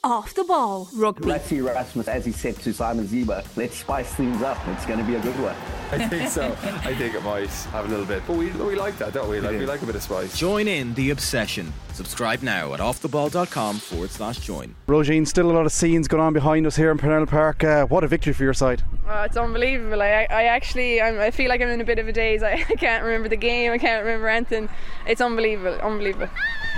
Off the Ball Rugby. Rassie Erasmus, as he said to Simon Zeba, let's spice things up. It's going to be a good one. I think so. I think it might have a little bit. But we like that, don't we? We like a bit of spice. Join in the obsession. Subscribe now at offtheball.com/join. Roisin, still a lot of scenes going on behind us here in Parnell Park. What a victory for your side. Oh, it's unbelievable. I feel like I'm in a bit of a daze. I can't remember the game. I can't remember anything. It's unbelievable.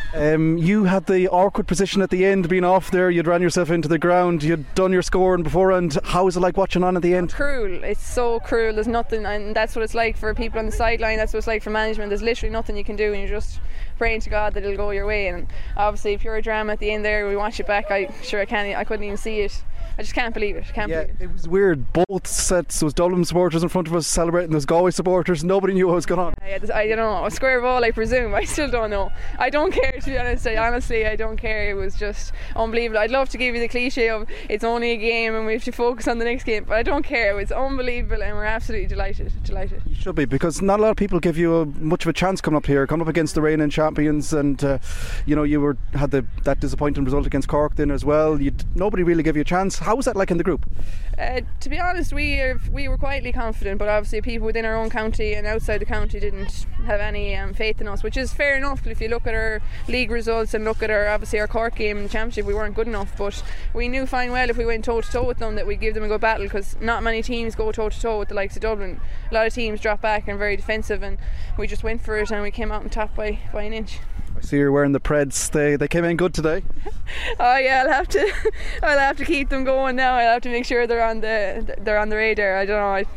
You had the awkward position at the end, being off there. You'd ran yourself into the ground. You'd done your scoring beforehand. How was it like watching on at the end? Cruel. It's so cruel. There's nothing, and that's what it's like for people on the sideline. That's what it's like for management. There's literally nothing you can do, and you're just praying to God that it'll go your way. And obviously, pure drama at the end there. We watch it back. I couldn't even see it. I just can't believe it. It was weird. Both sets, there was Dublin supporters in front of us celebrating, there's Galway supporters. Nobody knew what was going on. I don't know. A square ball, I presume. I still don't know. I don't care, to be honest. I don't care. It was just unbelievable. I'd love to give you the cliche of it's only a game and we have to focus on the next game, but I don't care. It was unbelievable, and we're absolutely delighted. You should be, because not a lot of people give you much of a chance coming up against the reigning champions, and you had that disappointing result against Cork then as well. Nobody really gave you a chance. How was that like in the group? To be honest, we were quietly confident, but obviously people within our own county and outside the county didn't have any faith in us, which is fair enough. If you look at our league results and look at our Cork game in the championship, we weren't good enough, but we knew fine well if we went toe to toe with them that we'd give them a good battle, because not many teams go toe to toe with the likes of Dublin. A lot of teams drop back and are very defensive, and we just went for it and we came out on top by an inch. I see you're wearing the Preds. They came in good today. Oh yeah, I'll have to keep them going now. I'll have to make sure they're on the radar. I don't know.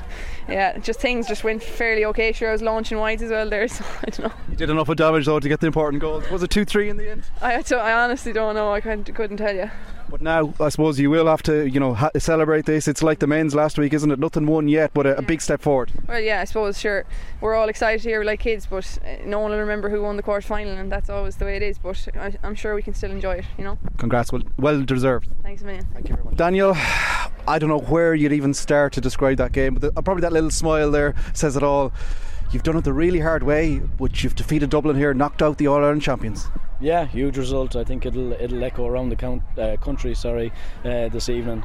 Things just went fairly okay. Sure, I was launching wides as well there, so I don't know. You did enough of damage though to get the important goal. Was it 2-3 in the end? I honestly don't know. I couldn't tell you. But now I suppose you will have to celebrate this. It's like the men's last week, isn't it? Nothing won yet, but a big step forward. Well, yeah, I suppose, sure, we're all excited here like kids, but no one will remember who won the quarter final, and that's always the way it is, but I'm sure we can still enjoy it, Congrats, well deserved. Thanks a million. Thank you very much. Daniel, I don't know where you'd even start to describe that game, but probably that little smile there says it all. You've done it the really hard way, but you've defeated Dublin here, knocked out the All-Ireland champions. Yeah, huge result. I think it'll echo around the country. This evening.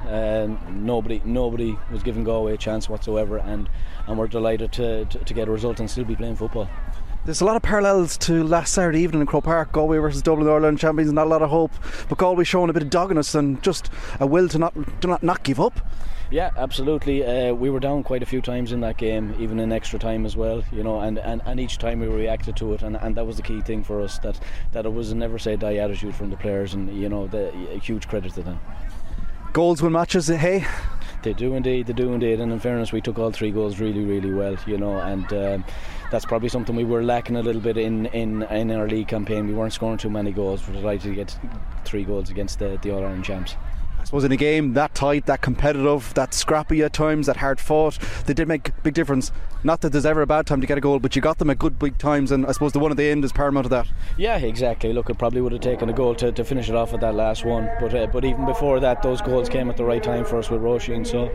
Nobody was giving Galway a chance whatsoever, and we're delighted to get a result and still be playing football. There's a lot of parallels to last Saturday evening in Croke Park. Galway versus Dublin, Ireland champions, not a lot of hope, but Galway showing a bit of doggedness and just a will to not give up. Yeah, absolutely. We were down quite a few times in that game, even in extra time as well, and each time we reacted to it, and that was the key thing for us, that it was a never say die attitude from the players, and a huge credit to them. Goals win matches, hey? They do indeed, and in fairness we took all 3 goals really, really well, and that's probably something we were lacking a little bit in our league campaign. We weren't scoring too many goals. We're delighted to get 3 goals against the All-Ireland champs. I suppose in a game that tight, that competitive, that scrappy at times, that hard fought, they did make a big difference. Not that there's ever a bad time to get a goal, but you got them at good big times, and I suppose the one at the end is paramount to that. Yeah, exactly. Look, it probably would have taken a goal to finish it off at that last one, but even before that, those goals came at the right time for us with Roisin. So,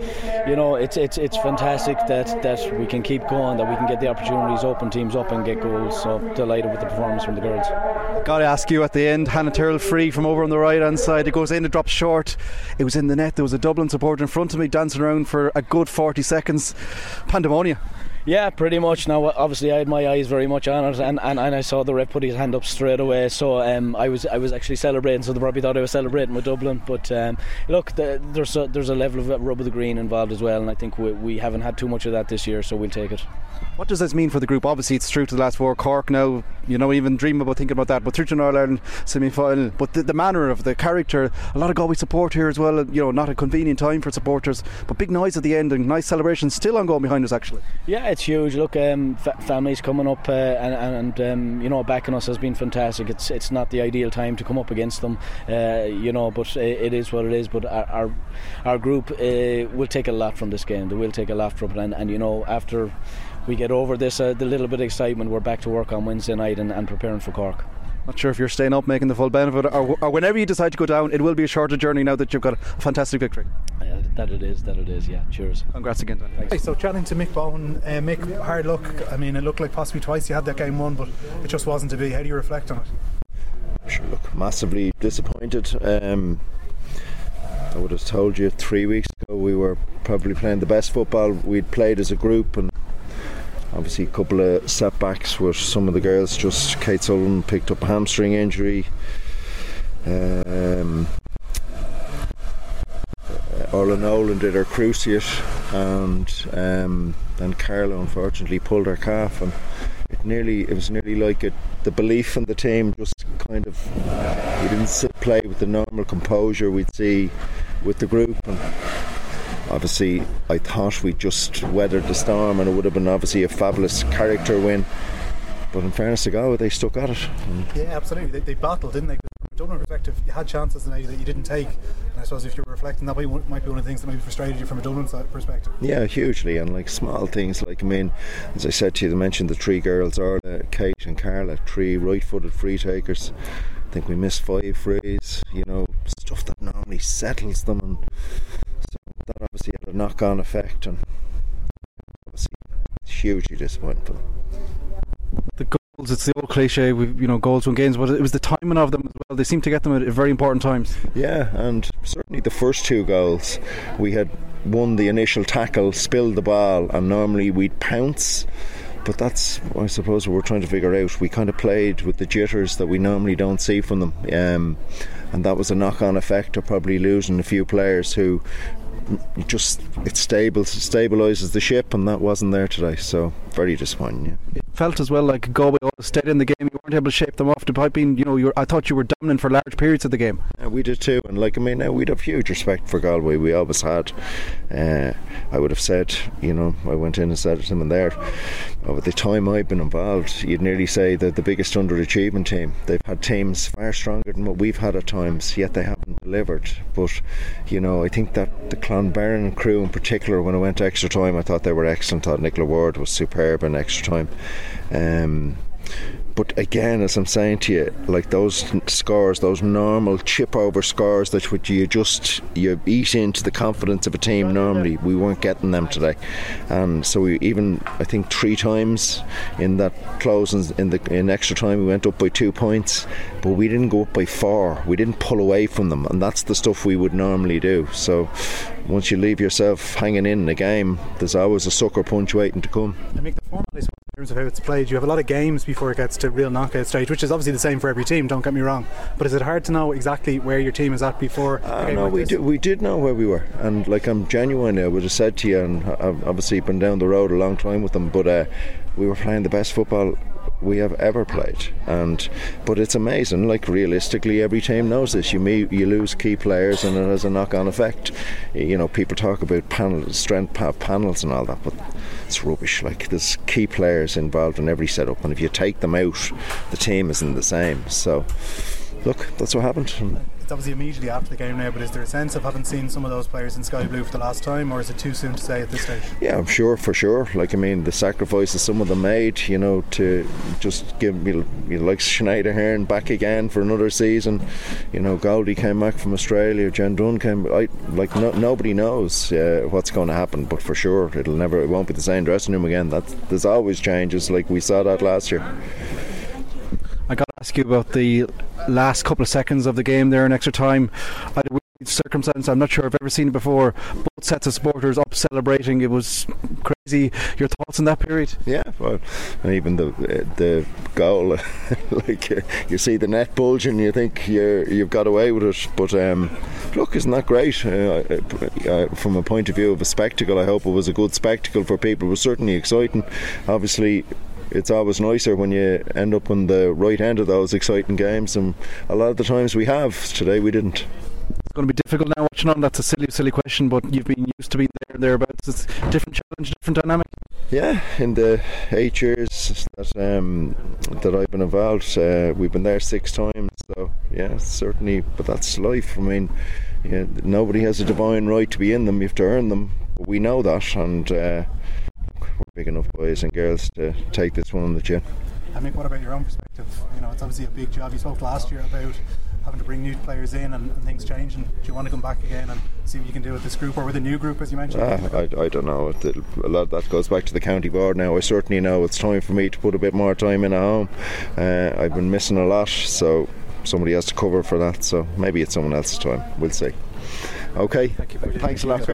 it's fantastic that we can keep going, that we can get the opportunities, open teams up and get goals. So delighted with the performance from the girls. Got to ask you at the end, Hannah Tyrrell free from over on the right hand side. It goes in, it drops short. It was in the net. There was a Dublin supporter in front of me dancing around for a good 40 seconds. Pandemonium. Yeah, pretty much. Now, obviously, I had my eyes very much on it, and I saw the ref put his hand up straight away. So I was actually celebrating. So they probably thought I was celebrating with Dublin. But look, there's a level of rub of the green involved as well, and I think we haven't had too much of that this year, so we'll take it. What does this mean for the group? Obviously, it's through to the last 4. Cork now, even dream about thinking about that. But through to an All-Ireland semi-final. But the manner of the character, a lot of Galway support here as well. Not a convenient time for supporters, but big noise at the end and nice celebrations still ongoing behind us actually. Yeah, it's huge. Look, families coming up and backing us has been fantastic. It's not the ideal time to come up against them, but it is what it is. But our group will take a lot from this game. They will take a lot from it, and after we get over this, the little bit of excitement, we're back to work on Wednesday night and preparing for Cork. Not sure if you're staying up making the full benefit, or whenever you decide to go down, it will be a shorter journey now that you've got a fantastic victory. That it is, yeah. Cheers. Congrats again, Dan. Hey, so chatting to Mick Bowen, Mick, hard luck. I mean, it looked like possibly twice you had that game won, but it just wasn't to be. How do you reflect on it? Sure, look, massively disappointed. I would have told you 3 weeks ago we were probably playing the best football we'd played as a group, and obviously a couple of setbacks with some of the girls. Just Kate Sullivan picked up a hamstring injury. Orla Nolan did her cruciate, and Carla unfortunately pulled her calf, and it was nearly like the belief in the team just kind of, we didn't play with the normal composure we'd see with the group. And obviously I thought we just weathered the storm, and it would have been obviously a fabulous character win, but in fairness to Galway, they stuck at it. Yeah, absolutely. They battled, didn't they? From a Dublin perspective, you had chances tonight that you didn't take, and I suppose if you were reflecting, that might be one of the things that maybe frustrated you from a Dublin perspective. Yeah, hugely, and like small things, like, I mean, as I said to you, they mentioned the 3 girls, Orla, Kate and Carla, 3 right-footed free takers. I think we missed 5 frees, stuff that normally settles them, and so that obviously had a knock-on effect, and obviously it's hugely disappointing for them. The goals, it's the old cliche, goals win games, but it was the timing of them as well. They seem to get them at very important times. Yeah, and certainly the first 2 goals, we had won the initial tackle, spilled the ball, and normally we'd pounce. But that's, I suppose, what we're trying to figure out. We kind of played with the jitters that we normally don't see from them, and that was a knock-on effect of probably losing a few players who just, it stabilises the ship, and that wasn't there today, so very disappointing. Yeah. It felt as well like Galway stayed in the game. You weren't able to shape them off. Despite being, I thought you were dominant for large periods of the game. Yeah, we did too, and now we'd have huge respect for Galway. We always had. I would have said, I went in and said it to them there. Over the time I've been involved, you'd nearly say that the biggest underachievement team. They've had teams far stronger than what we've had at times, yet they haven't delivered. But I think that the Clonbarron crew in particular, when I went to extra time, I thought they were excellent. I thought Nicola Ward was superb in extra time. But again, as I'm saying to you, like those scores, those normal chip over scores that you eat into the confidence of a team, normally we weren't getting them today. And so we even, I think 3 times in that closing in extra time we went up by 2 points, but we didn't go up by 4. We didn't pull away from them, and that's the stuff we would normally do. So once you leave yourself hanging in a game, there's always a sucker punch waiting to come. I make the format, in terms of how it's played, you have a lot of games before it gets to real knockout stage, which is obviously the same for every team, don't get me wrong, but is it hard to know exactly where your team is at before a game like this? We did know where we were, and like, I'm genuine, I would have said to you, and I've obviously been down the road a long time with them, but we were playing the best football we have ever played, but it's amazing. Like, realistically, every team knows this. You lose key players, and it has a knock-on effect. People talk about strength panels and all that, but it's rubbish. Like, there's key players involved in every setup, and if you take them out, the team isn't the same. So, look, that's what happened. It's obviously immediately after the game now, but is there a sense of having seen some of those players in Sky Blue for the last time, or is it too soon to say at this stage? Yeah, I'm sure, for sure. Like, I mean, the sacrifices some of them made, to just give me, like Sinead Ahern back again for another season. Goldie came back from Australia, Jen Dunn came. Nobody knows what's going to happen, but for sure it won't be the same dressing room again. There's always changes, like we saw that last year. I got to ask you about the last couple of seconds of the game there in extra time. I had a weird circumstance, I'm not sure I've ever seen it before. Both sets of supporters up celebrating. It was crazy. Your thoughts on that period? Yeah, well, and even the goal, like you see the net bulging, you think you've got away with it. But look, isn't that great? From a point of view of a spectacle, I hope it was a good spectacle for people. It was certainly exciting. Obviously, it's always nicer when you end up on the right end of those exciting games, and a lot of the times we have. Today we didn't. It's going to be difficult now watching on. That's a silly question, but you've been used to being there and thereabouts. It's a different challenge, different dynamic. Yeah, in the 8 years that I've been involved, we've been there 6 times. So yeah, certainly. But that's life. I mean, nobody has a divine right to be in them. You have to earn them. But we know that, and we're big enough boys and girls to take this one on the chin. I mean, what about your own perspective? It's obviously a big job. You spoke last year about having to bring new players in and things changing. Do you want to come back again and see what you can do with this group or with a new group, as you mentioned? I don't know. A lot of that goes back to the county board now. I certainly know it's time for me to put a bit more time in at home. I've been missing a lot, so somebody has to cover for that. So maybe it's someone else's time. We'll see. Okay, thanks a lot.